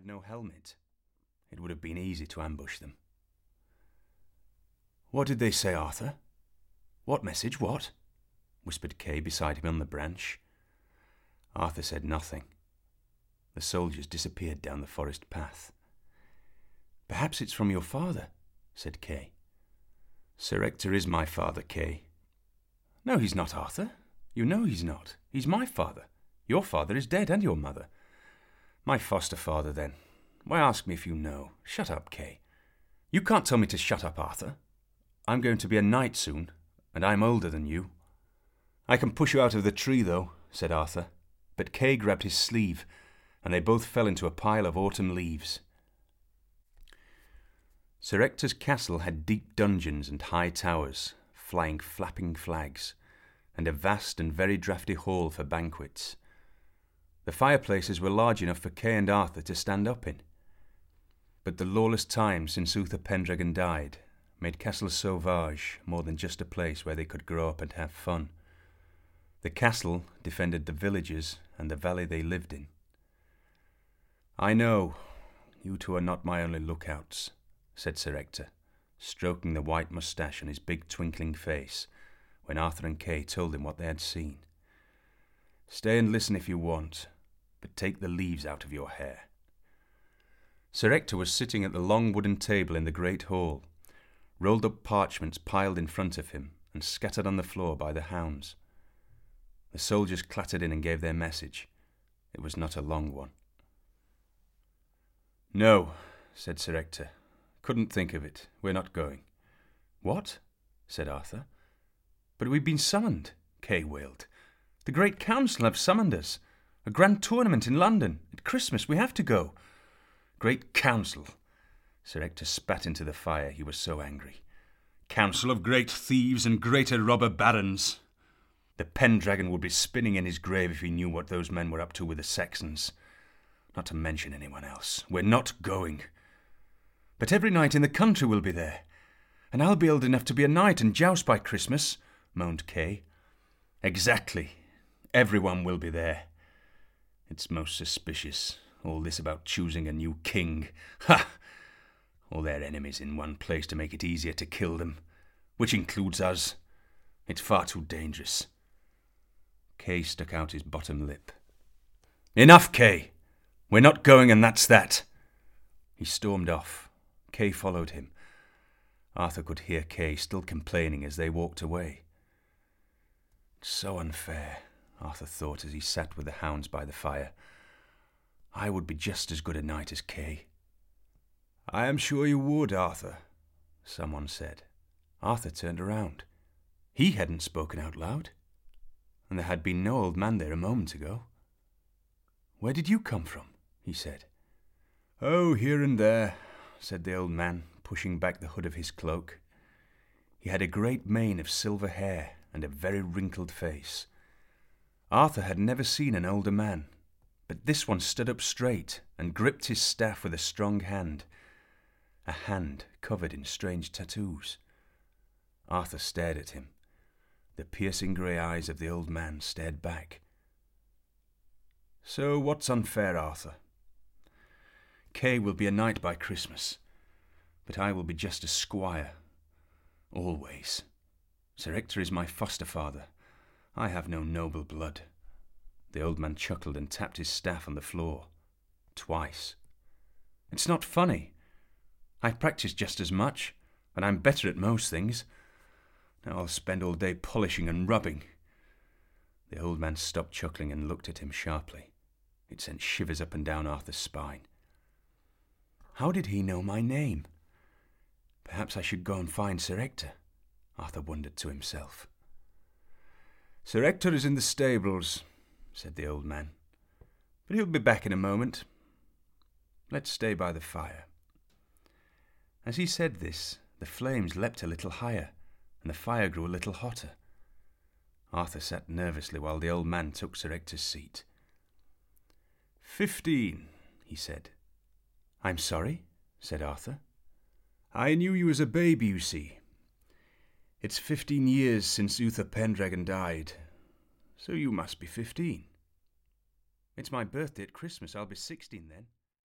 had no helmet. It would have been easy to ambush them. "What did they say, Arthur? What message, what?" whispered Kay beside him on the branch. Arthur said nothing. The soldiers disappeared down the forest path. "Perhaps it's from your father," said Kay. "Sir Ector is my father, Kay." "No, he's not, Arthur. You know he's not. He's my father. Your father is dead, and your mother." "My foster father, then. Why ask me if you know? Shut up, Kay." "You can't tell me to shut up, Arthur. I'm going to be a knight soon, and I'm older than you." "I can push you out of the tree, though," said Arthur. But Kay grabbed his sleeve, and they both fell into a pile of autumn leaves. Sir Ector's castle had deep dungeons and high towers, flying flapping flags, and a vast and very draughty hall for banquets. The fireplaces were large enough for Kay and Arthur to stand up in. But the lawless times since Uther Pendragon died made Castle Sauvage more than just a place where they could grow up and have fun. The castle defended the villages and the valley they lived in. "I know, you two are not my only lookouts," said Sir Ector, stroking the white moustache on his big twinkling face when Arthur and Kay told him what they had seen. "Stay and listen if you want, but take the leaves out of your hair." Sir Ector was sitting at the long wooden table in the great hall, rolled up parchments piled in front of him and scattered on the floor by the hounds. The soldiers clattered in and gave their message. It was not a long one. "No," said Sir Ector. "Couldn't think of it. We're not going." "What?" said Arthur. "But we've been summoned," Kay wailed. "The Great Council have summoned us. A grand tournament in London. At Christmas we have to go." "Great Council!" Sir Ector spat into the fire, he was so angry. "Council of great thieves and greater robber barons. The Pendragon would be spinning in his grave if he knew what those men were up to with the Saxons. Not to mention anyone else. We're not going." "But every knight in the country will be there. And I'll be old enough to be a knight and joust by Christmas," moaned Kay. "Exactly. Everyone will be there. It's most suspicious, all this about choosing a new king. Ha! All their enemies in one place to make it easier to kill them, which includes us. It's far too dangerous." Kay stuck out his bottom lip. "Enough, Kay! We're not going, and that's that." He stormed off. Kay followed him. Arthur could hear Kay still complaining as they walked away. "It's so unfair," Arthur thought as he sat with the hounds by the fire. "I would be just as good a knight as Kay." "I am sure you would, Arthur," someone said. Arthur turned around. He hadn't spoken out loud, and there had been no old man there a moment ago. "Where did you come from?" he said. "Oh, here and there," said the old man, pushing back the hood of his cloak. He had a great mane of silver hair and a very wrinkled face. Arthur had never seen an older man, but this one stood up straight and gripped his staff with a strong hand, a hand covered in strange tattoos. Arthur stared at him. The piercing grey eyes of the old man stared back. "So what's unfair, Arthur? Kay will be a knight by Christmas, but I will be just a squire. Always. Sir Ector is my foster father. I have no noble blood." The old man chuckled and tapped his staff on the floor. Twice. "It's not funny. I practice just as much, and I'm better at most things. Now I'll spend all day polishing and rubbing." The old man stopped chuckling and looked at him sharply. It sent shivers up and down Arthur's spine. How did he know my name? Perhaps I should go and find Sir Ector, Arthur wondered to himself. "Sir Ector is in the stables," said the old man, "but he'll be back in a moment. Let's stay by the fire." As he said this, the flames leapt a little higher, and the fire grew a little hotter. Arthur sat nervously while the old man took Sir Ector's seat. 15, he said. "I'm sorry," said Arthur. "I knew you as a baby, you see. It's 15 years since Uther Pendragon died, so you must be 15. It's my birthday at Christmas. I'll be 16 then."